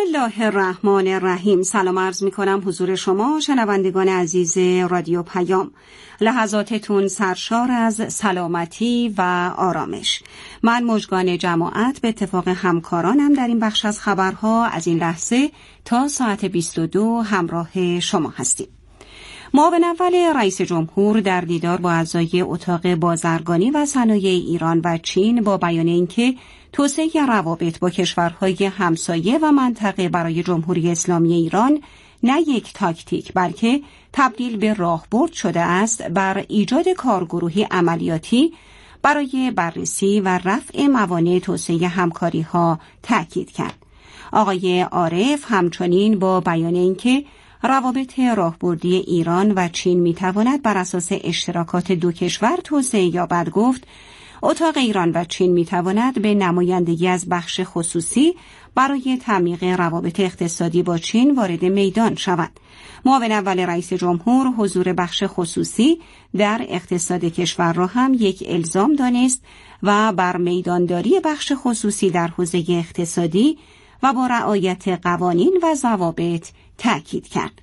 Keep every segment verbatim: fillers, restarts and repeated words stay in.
الله الرحمن الرحیم. سلام عرض می کنم حضور شما شنوندگان عزیز رادیو پیام. لحظاتتون سرشار از سلامتی و آرامش. من مژگان جماعت به اتفاق همکارانم در این بخش از خبرها از این لحظه تا ساعت بیست و دو همراه شما هستیم. معاون اول رئیس جمهور در دیدار با اعضای اتاق بازرگانی و صنایع ایران و چین با بیان اینکه توسعه روابط با کشورهای همسایه و منطقه برای جمهوری اسلامی ایران نه یک تاکتیک بلکه تبدیل به راهبرد شده است، بر ایجاد کارگروهی عملیاتی برای بررسی و رفع موانع توسعه همکاری‌ها تاکید کرد. آقای عارف همچنین با بیان اینکه روابط راهبردی ایران و چین میتواند بر اساس اشتراکات دو کشور توسعه یابد گفت اتاق ایران و چین میتواند به نمایندگی از بخش خصوصی برای تعمیق روابط اقتصادی با چین وارد میدان شود. معاون اول رئیس جمهور حضور بخش خصوصی در اقتصاد کشور را هم یک الزام دانست و بر میدانداری بخش خصوصی در حوزه اقتصادی و با رعایت قوانین و ضوابط تأکید کرد.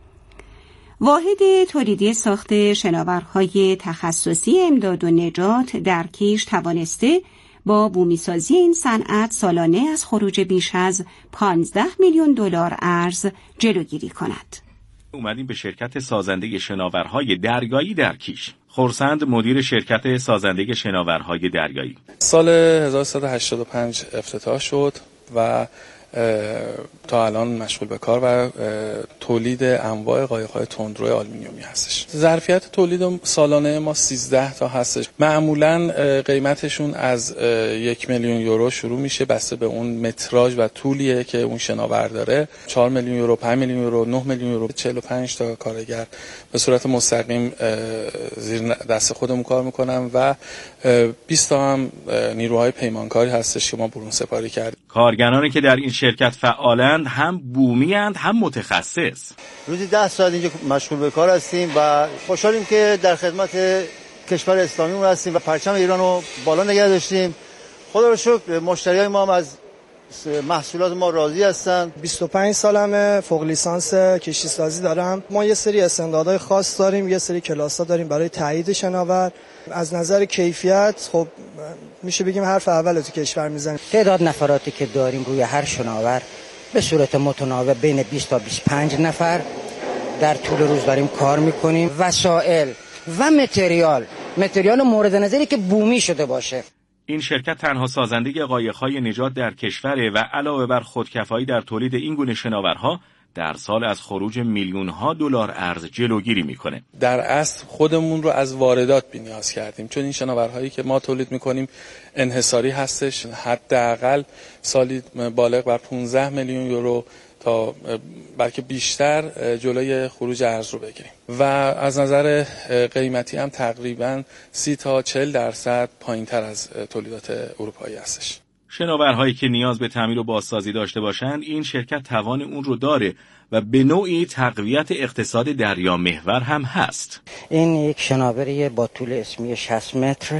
واحد تولیدی ساخت شناورهای تخصصی امداد و نجات در کیش توانسته با بومیسازی این صنعت سالانه از خروج بیش از پانزده میلیون دلار ارز جلوگیری کند. اومدیم به شرکت سازنده شناورهای دریایی در کیش. خورسند مدیر شرکت سازنده شناورهای دریایی. سال هزار و سیصد و هشتاد و پنج افتتاح شد و تا الان مشغول به کار و تولید انواع قایق‌های تندرو آلومینیومی هستش. ظرفیت تولید سالانه ما سیزده تا هستش. معمولاً قیمتشون از یک میلیون یورو شروع میشه بسته به اون متراژ و طولیه که اون شناور داره. چهار میلیون یورو، پنج میلیون یورو، نه میلیون یورو، چهل و پنج تا کارگر به صورت مستقیم زیر دست خودمون کار میکنن و بیست تا هم نیروهای پیمانکاری هستش که ما برون سپاری کردیم. کارگرانی که در این شرکت فعالند هم بومی اند هم متخصص. روزی ده ساعت اینجا مشغول به کار هستیم و خوشحالیم که در خدمت کشور اسلامی هستیم و پرچم ایران رو بالا نگه داشتیم. خدا رو شکر مشتریای ما هم از محصولات ما راضی هستن. بیست و پنج سالمه، فوق لیسانس کشتی سازی دارم. ما یه سری استانداردهای خاص داریم، یه سری کلاس‌ها داریم برای تایید شناور. از نظر کیفیت خب میشه بگیم حرف اول تو کشور میزنیم. تعداد نفراتی که داریم روی هر شناور به صورت متناوب بین بیست تا بیست و پنج نفر در طول روز داریم کار میکنیم. وسایل و متریال متریال مورد نظری که بومی شده باشه. این شرکت تنها سازنده قایق‌های نجات در کشوره و علاوه بر خودکفایی در تولید این گونه شناورها در سال از خروج میلیون‌ها دلار ارز جلوگیری میکنه. در اصل خودمون رو از واردات بی‌نیاز کردیم، چون این شناورهایی که ما تولید میکنیم انحصاری هستش. حداقل سالی بالغ بر پانزده میلیون یورو تا بلکه بیشتر جلوی خروج ارز رو بگیریم و از نظر قیمتی هم تقریباً سی تا چهل درصد پایین‌تر از تولیدات اروپایی هستش. شناورهایی که نیاز به تعمیر و بازسازی داشته باشند این شرکت توان اون رو داره و به نوعی تقویت اقتصاد دریا محور هم هست. این یک شناوری با طول اسمی شصت متر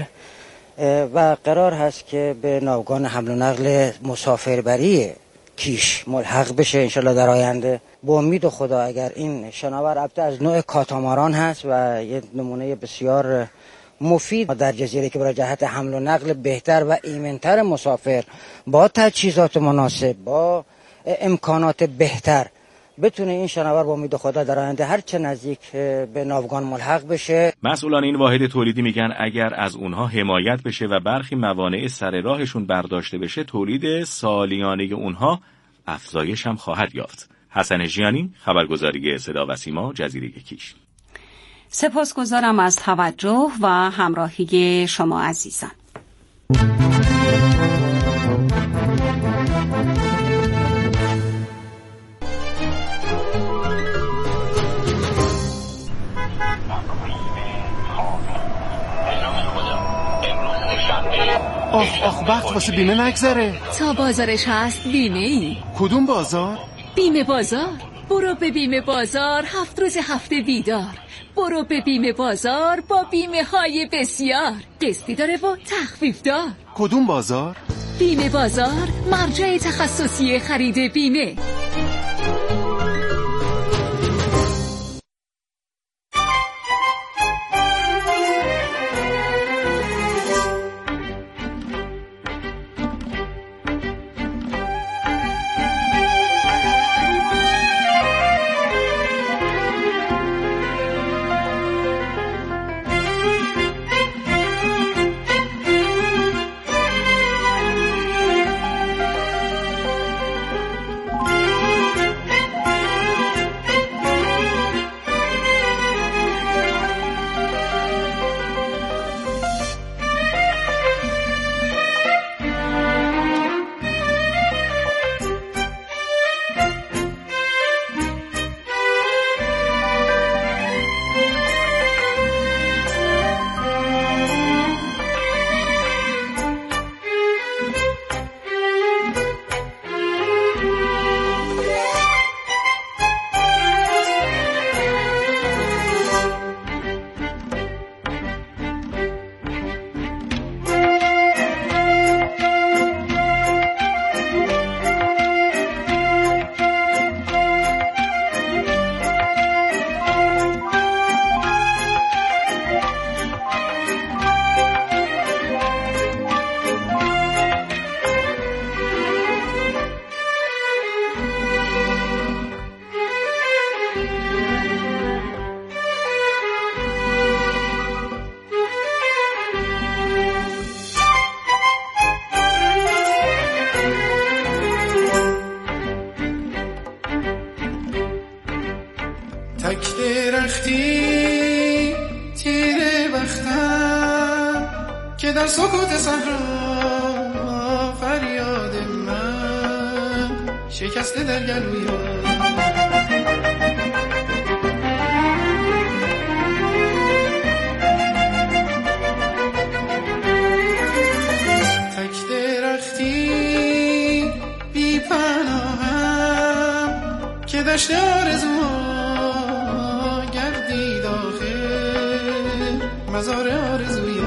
و قرار هست که به ناوگان حمل و نقل مسافربری کیش ملحق بشه انشالله در آینده. با امید خدا اگر این شناور البته از نوع کاتاماران هست و یه نمونه بسیار مفید در جزیره که برای جهت حمل و نقل بهتر و ایمن‌تر مسافر با تجهیزات مناسب با امکانات بهتر بتونه این شناور با امید خدا در آینده هر چه نزدیک به ناوگان ملحق بشه. مسئولان این واحد تولیدی میگن اگر از اونها حمایت بشه و برخی موانع سر راهشون برداشته بشه تولید سالیانه اونها افزایش هم خواهد یافت. حسن ژیانی، خبرگزاری صدا و سیما، جزیره کیش. سپاسگزارم از توجه و همراهی شما عزیزان. آخ آخ وقت واسه بیمه نگذره. تا بازارش هست بیمه ای. کدوم بازار؟ بیمه بازار. برو به بیمه بازار، هفت روز هفته بیدار. برو به بیمه بازار با بیمه های بسیار، قسطی داره و تخفیف دار. کدوم بازار؟ بیمه بازار، مرجع تخصصی خرید بیمه. در سکوت صحرا فریاد من شکسته در گلویم. تک درختی بی پناهم که دشت آرزوها گردید آخر مزار آرزویم.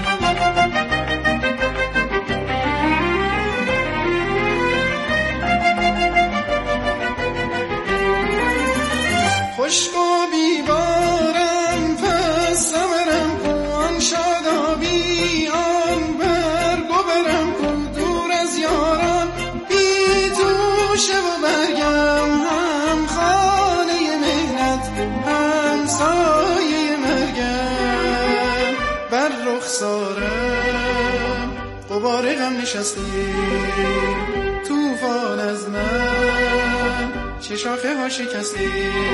خشک و بیبارم پس ثمرم کو آن شادابی آن برگ و برم کو دور از یاران بی توشه و برگم هم خانه مهنت هم سایه مرگم بر رخسارم غبار غم نشسته طوفان از من چه شاخه ها شکسته.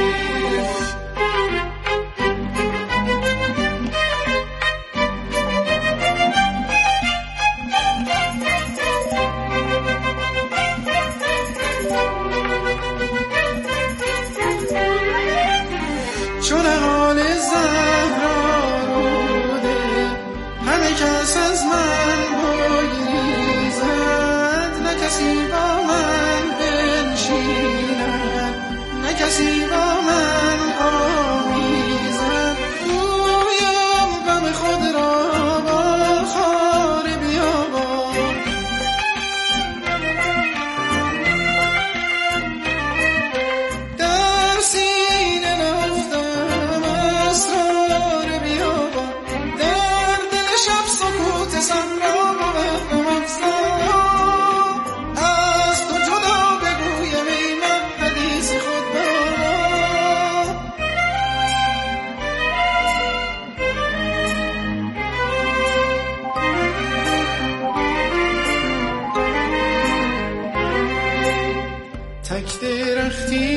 چون حال زهرا روده همه کس از من بگریزد نه کسی با من بنشیند نه کسی با من آمیزد گویم غم خود را با خار بیابان. در سینه رفتم اسرار بیابان در دل شب سکوت صحرا ببرم افسان از تو جدا بگویم ای من حدیث خود با. تک درختی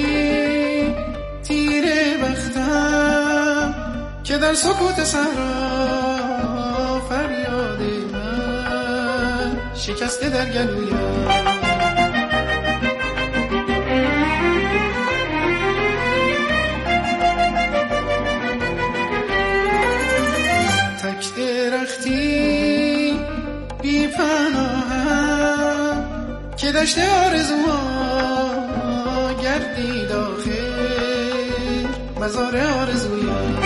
تیره بختم که در سکوت صحرا فریاد من شکسته در گلویم. تک درختی بی پناهم که دشت آرزوها گردید آخر مزار آرزویم.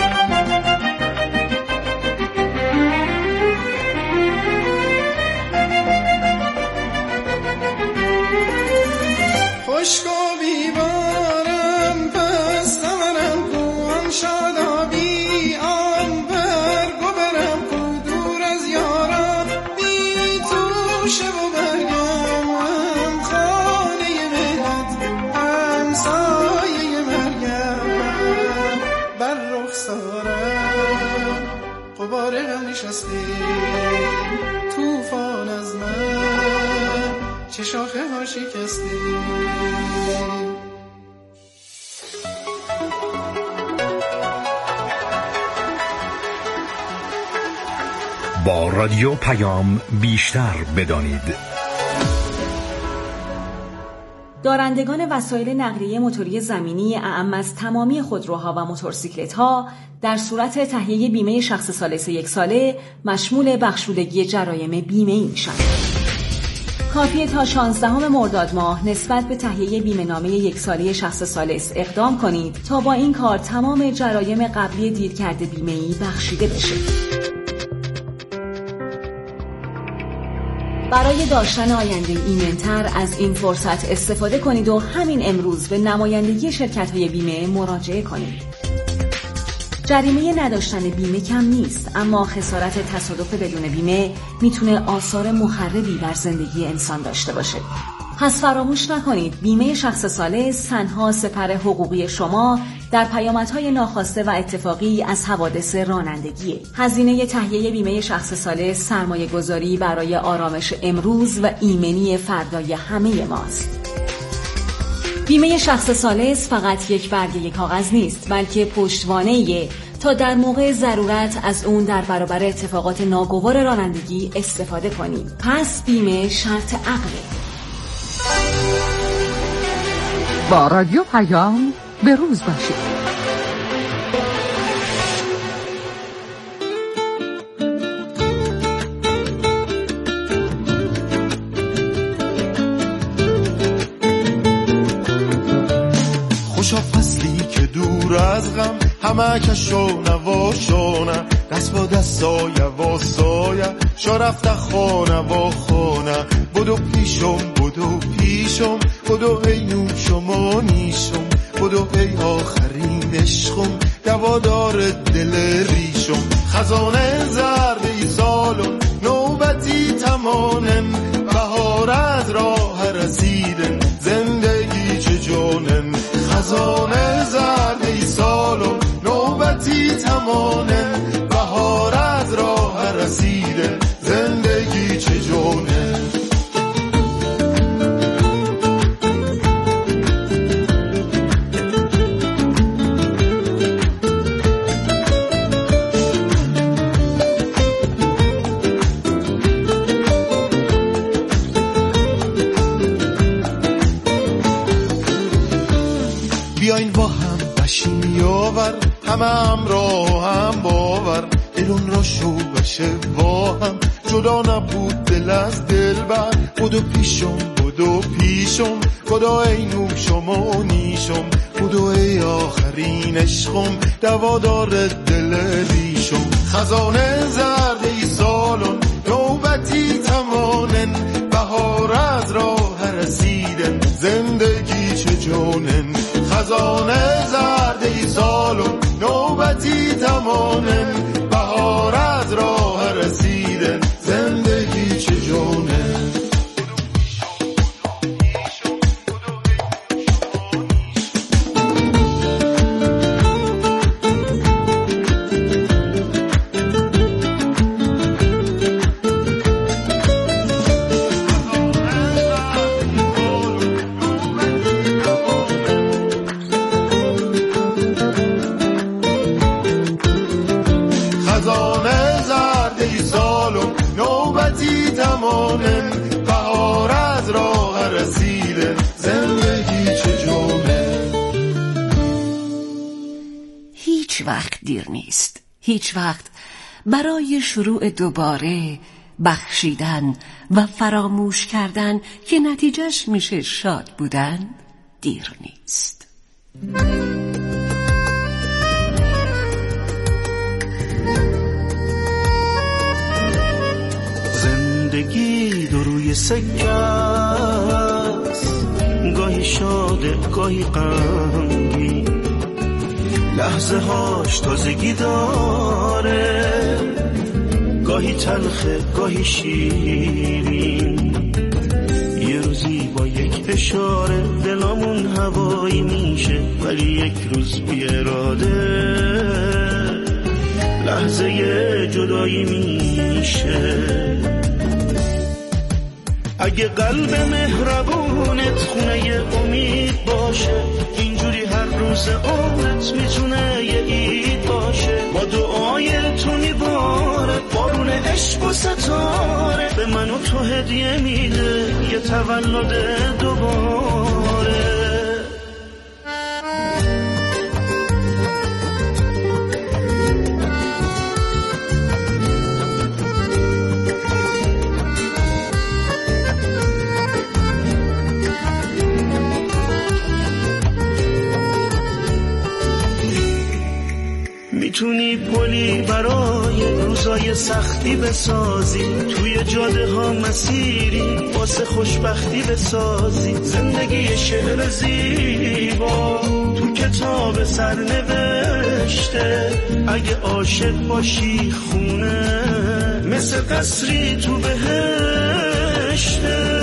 گوشه و برگم هم خانه مهنت هم سایه مرگم بر رخسارم غبار غم نشستی توفان از من چه شاخه ها شکستی. با رادیو پیام بیشتر بدانید. دارندگان وسایل نقلیه موتوری زمینی اعم از تمامی خودروها و موتورسیکلت‌ها در صورت تهیه بیمه شخص ثالث یک ساله مشمول بخشودگی جرایم بیمه‌ای میشن. کافیه تا شانزدهم مرداد ماه نسبت به تهیه بیمه نامه یک ساله شخص ثالث اقدام کنید تا با این کار تمام جرایم قبلی دیر کرده بیمه‌ای بخشیده بشه. برای داشتن آینده ایمن‌تر از این فرصت استفاده کنید و همین امروز به نمایندگی شرکت‌های بیمه مراجعه کنید. جریمه نداشتن بیمه کم نیست، اما خسارت تصادف بدون بیمه میتونه آثار مخربی بر زندگی انسان داشته باشه. پس فراموش نکنید بیمه شخص ثالث تنها سپر حقوقی شما در پیامدهای ناخواسته و اتفاقی از حوادث رانندگیه. هزینه تهیه بیمه شخص ثالث سرمایه گذاری برای آرامش امروز و ایمنی فردای همه ماست. بیمه شخص ثالث فقط یک برگه کاغذ نیست، بلکه پشتوانه‌ایه تا در موقع ضرورت از اون در برابر اتفاقات ناگوار رانندگی استفاده کنید. پس بیمه شرط عقله. با رادیو پیام به روز باشید. خوشا فصلی که دور از غم همه کشو نواشانه دست با دست سایه و سایه شا رفته خانه و خانه بدو پیشم بدو پیشم بدو ای نوشم و نیشم بدو ای آخرین عشقم دوادار دل ریشم خزانه زرد سالم نوبتی تمانم بهار از راه رسیدن زندگی چه جانم خزانه زرد سالم نوبتی تمانم بهار از راه رسیدن زندگی چه جانم. بیاین با هم بشیم یاور همه همراه هم باور دلون را شو بشه با هم جدا نبود دل از دل بر بدو پیشم بدو پیشم بدو ای نوشم و نیشم بدو ای آخرین عشقم دوادار دل ریشم خزانه زرد ای سالم نوبتی تمانن بهار از راه رسیدن زندگی چه جانن خزانه زرد ای سالم نوبتی تمانن بهار از راه رسیدن زندگی چه جانن. خزانه زرد ای سالم نوبتی تمانم بهار از راه رسیدن زندگی چه جانم. هیچ وقت دیر نیست، هیچ وقت برای شروع دوباره بخشیدن و فراموش کردن که نتیجهش میشه شاد بودن دیر نیست. زندگی دو روی سکه است، گاهی شاده گاهی غمگین، لحظه هاش تازگی داره، گاهی تلخه گاهی شیرین. اشاره دلامون هوایی میشه، ولی یک روز بی اراده لحظه جدایی میشه. اگه قلب مهربونت خونه امید باشه، اینجوری هر روز عمرت میتونه یه عید باشه. با دعای تو میباره بارون عشق و ستاره، به من و تو هدیه میده یه تولد دوباره. میتونی پلی برای روزای سختی بسازی، توی جاده ها مسیری واسه خوشبختی بسازی. زندگی شعر زیبا تو کتاب سرنوشته، اگه عاشق باشی خونه مثل قصری تو بهشته.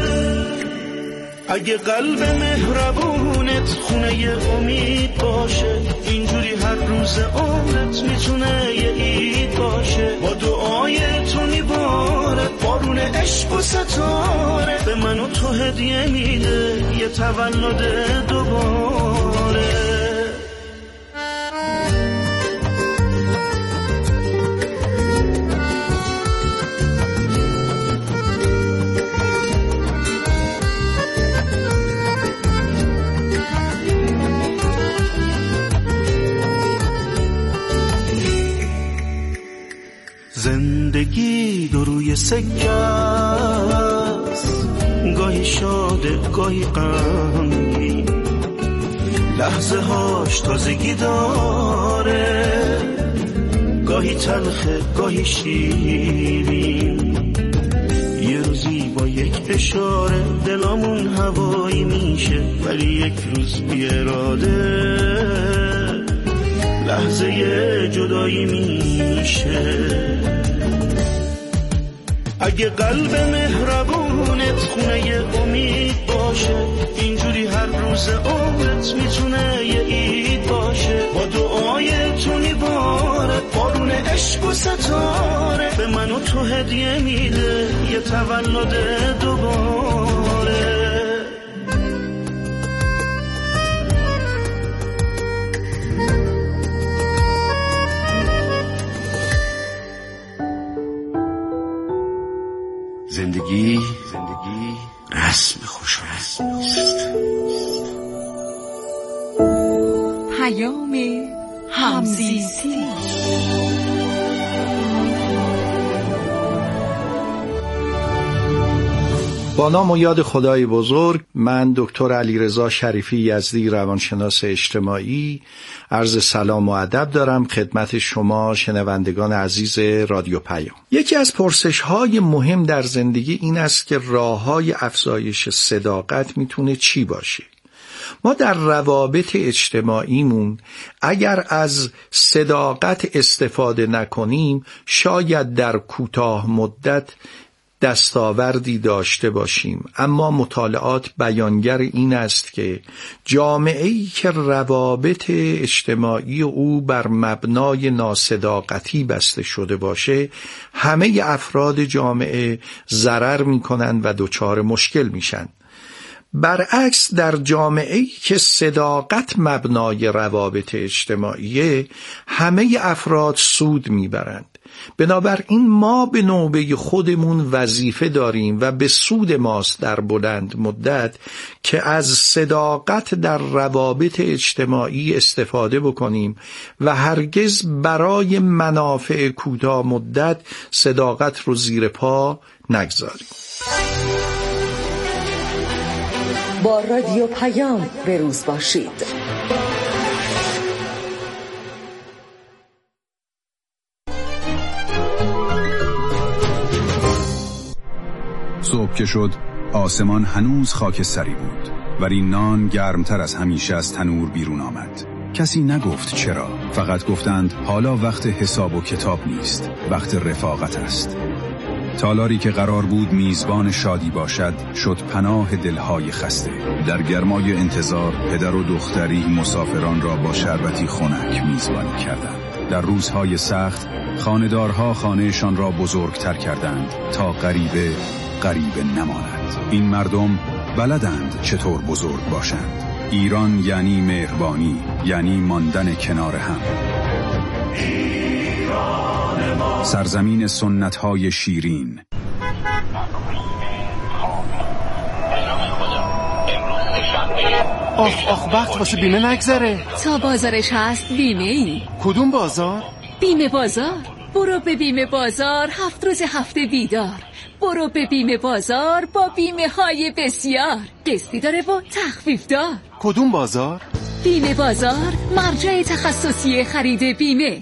اگه قلب مهربونت خونه امید باشه، اینجوری هر روز عمرت میتونه یه عید باشه. با دعای تو میباره بارون عشق و ستاره، به من و تو هدیه میده یه تولد دوباره. زندگی دو روی سکه است، گاهی شاده گاهی غمگین، لحظه هاش تازگی داره، گاهی تلخه گاهی شیرین. یه روزی با یک اشاره دلامون هوایی میشه، ولی یک روز بی اراده لحظه جدایی میشه. اگه قلب مهربونت خونه امید باشه، اینجوری هر روز عمرت میتونه یه عید باشه. با دعای تو میباره بارون عشق و ستاره، به من و تو هدیه میده یه تولد دوباره. زندگی زندگی رسم خوش رسم است. پیام همزیستی. با نام و یاد خدای بزرگ، من دکتر علیرضا شریفی یزدی، روانشناس اجتماعی، عرض سلام و ادب دارم خدمت شما شنوندگان عزیز رادیو پیام. یکی از پرسش‌های مهم در زندگی این است که راه‌های افزایش صداقت میتونه چی باشه؟ ما در روابط اجتماعیمون اگر از صداقت استفاده نکنیم، شاید در کوتاه مدت دستاوردی داشته باشیم، اما مطالعات بیانگر این است که جامعه‌ای که روابط اجتماعی او بر مبنای ناصداقتی بسته شده باشه، همه افراد جامعه ضرر می‌کنند و دچار مشکل میشن. برعکس در جامعه‌ای که صداقت مبنای روابط اجتماعیه، همه افراد سود میبرند. بنابراین ما به نوبه خودمون وظیفه داریم و به سود ماست در بلند مدت که از صداقت در روابط اجتماعی استفاده بکنیم و هرگز برای منافع کوتاه مدت صداقت رو زیر پا نگذاریم. با رادیو پیام به روز باشید. صبح که شد آسمان هنوز خاکستری بود، ولی نان گرمتر از همیشه از تنور بیرون آمد. کسی نگفت چرا، فقط گفتند حالا وقت حساب و کتاب نیست، وقت رفاقت است. تالاری که قرار بود میزبان شادی باشد شد پناه دلهای خسته. در گرمای انتظار پدر و دختری مسافران را با شربتی خنک میزبانی کردند. در روزهای سخت خانه‌دارها خانهشان را بزرگتر کردند تا غریبه غریبه نماند. این مردم بلدند چطور بزرگ باشند. ایران یعنی مهربانی، یعنی ماندن کنار هم. سرزمین سنت‌های شیرین. آخ آخ وقت واسه بیمه نگذره. تا بازارش هست بیمه ای. کدوم بازار؟ بیمه بازار. برو به بیمه بازار، هفت روز هفته دیدار. برو به بیمه بازار با بیمه های بسیار. قسطی داره و تخفیف دار. کدوم بازار؟ بیمه بازار، مرجع تخصصی خرید بیمه.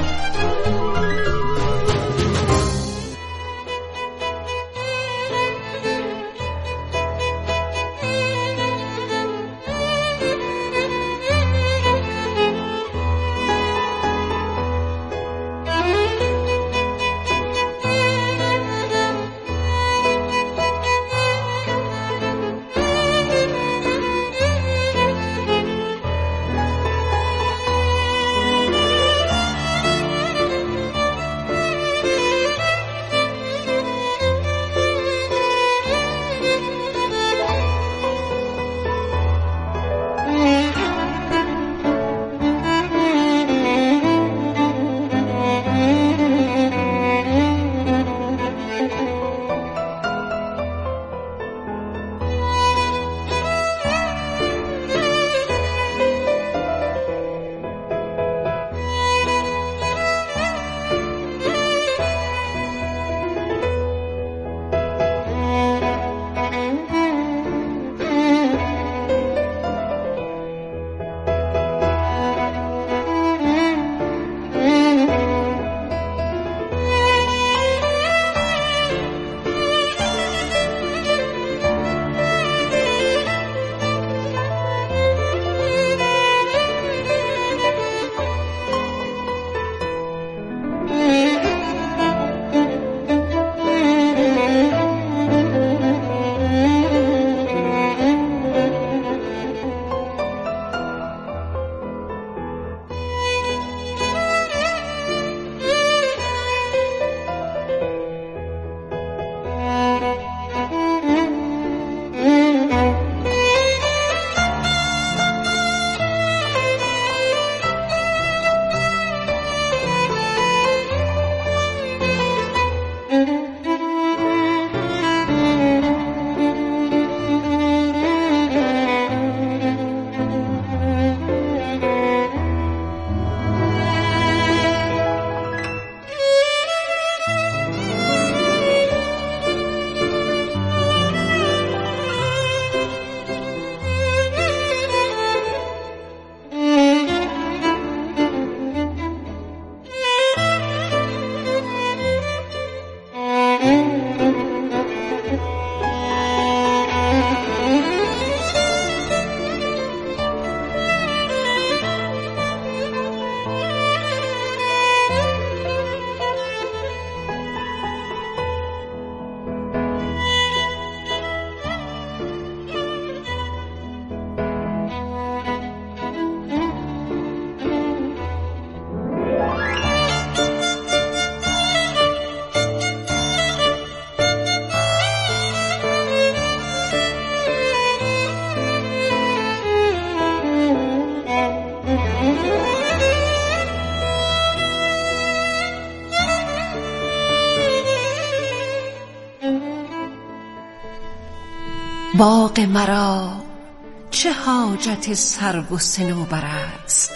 باغ مرا چه حاجت سرو و صنوبر است،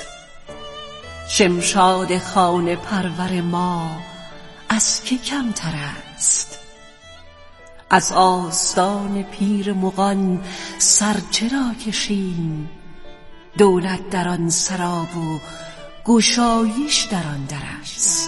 شمشاد خانه پرور ما از که کمتر است. از آستان پیر مغان سر چرا کشیم، دولت در آن سراب و گشایش در آن در است.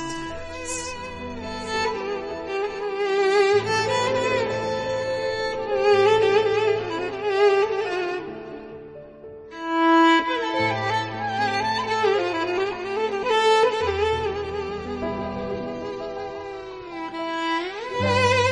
Bye.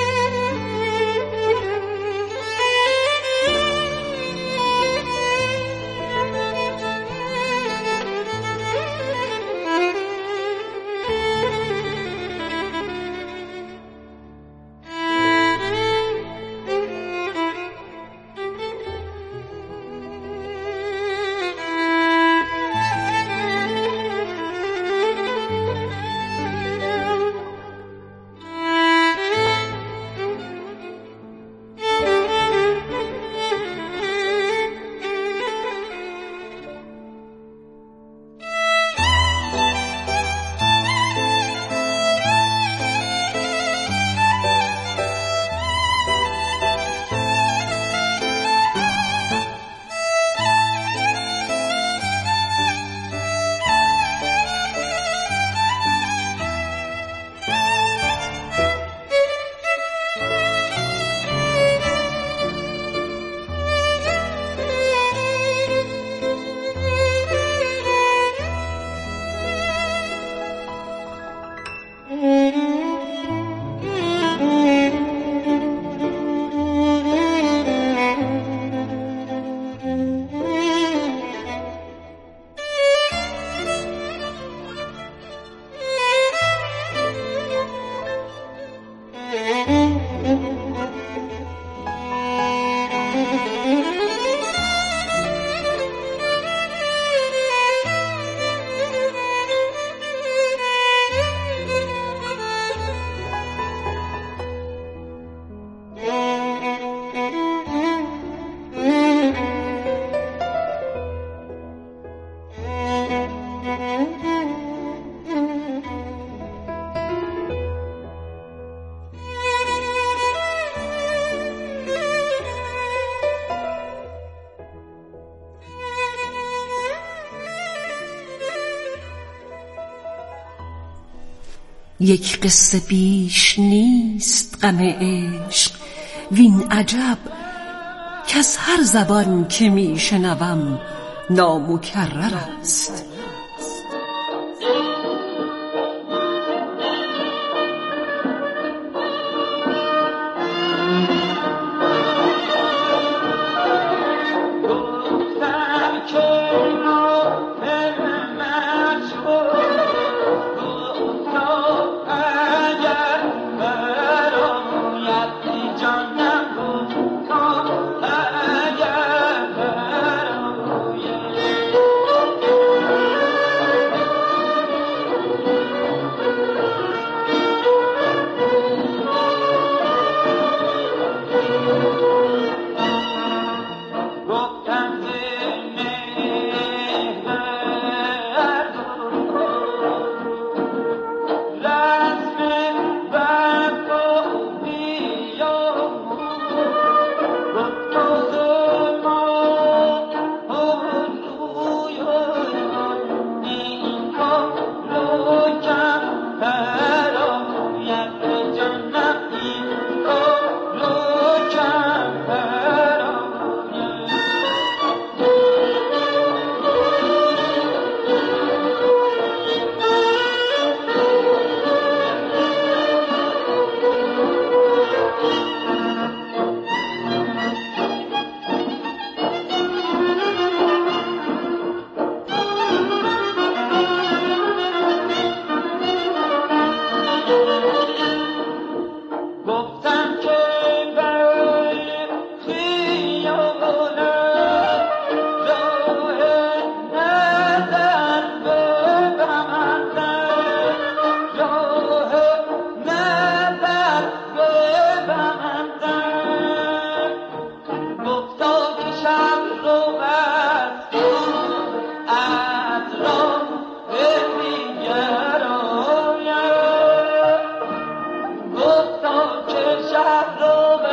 یک قصه بیش نیست غم عشق، وین عجب که از هر زبان که می شنوم نامکرر است.